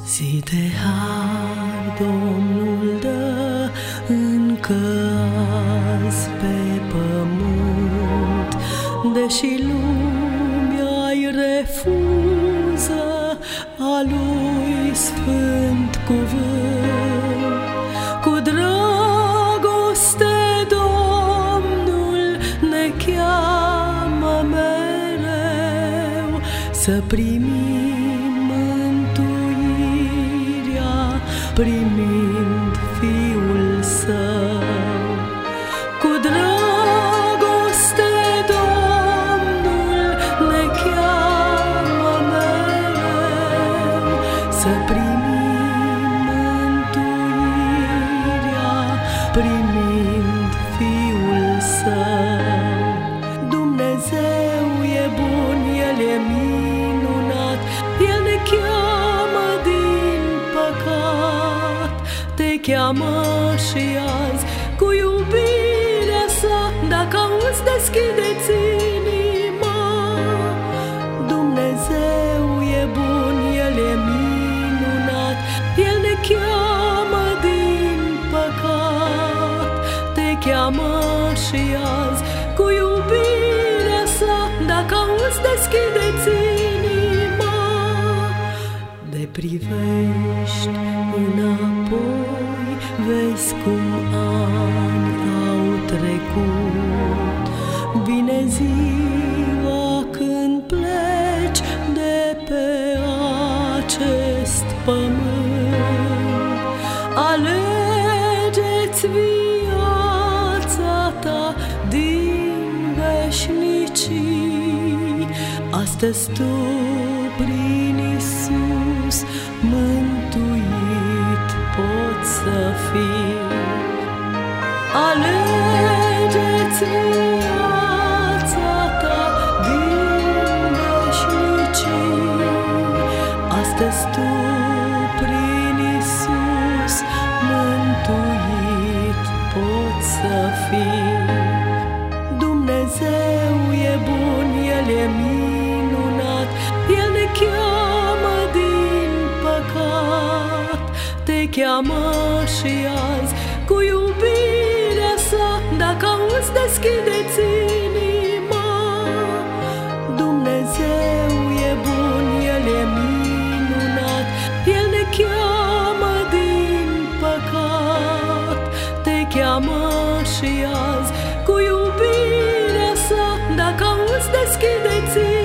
Zi de har Domnul dă încă azi pe pământ, deși lumea-i refuză a lui sfânt cuvânt. Cu dragoste Domnul ne cheamă mereu să primim mântuirea, primind Fiul Său. Cu dragoste Domnul ne cheamă mereu să primim mântuirea, primind Fiul Său. Dumnezeu e bun, El e minunat, El ne cheamă din păcat. Te cheamă și azi cu iubirea Sa, dacă auzi, deschide-ți inima. Dumnezeu e bun, El e minunat, El ne cheamă din păcat. Te cheamă și azi cu iubirea Sa, dacă auzi, deschide-ți inima. De privești înapoi, vezi cum ani au trecut. Vine ziua când pleci de pe acest pământ. Alegeți viața ta din veșnicii. Astăzi tu prin Iisus mântuit poți să fii. Alegeți viața ta din veșnicii. Astăzi tu prin Iisus mântuit poți să fii. Dumnezeu e bun, El e minunat, El ne cheamă din păcat. Te cheamă și azi cu iubirea Sa, dacă auzi, deschide-ți inima. Dumnezeu e bun, El e minunat, El ne cheamă din păcat. Te cheamă și azi cu iubirea Sa, dacă auzi, deschide-ți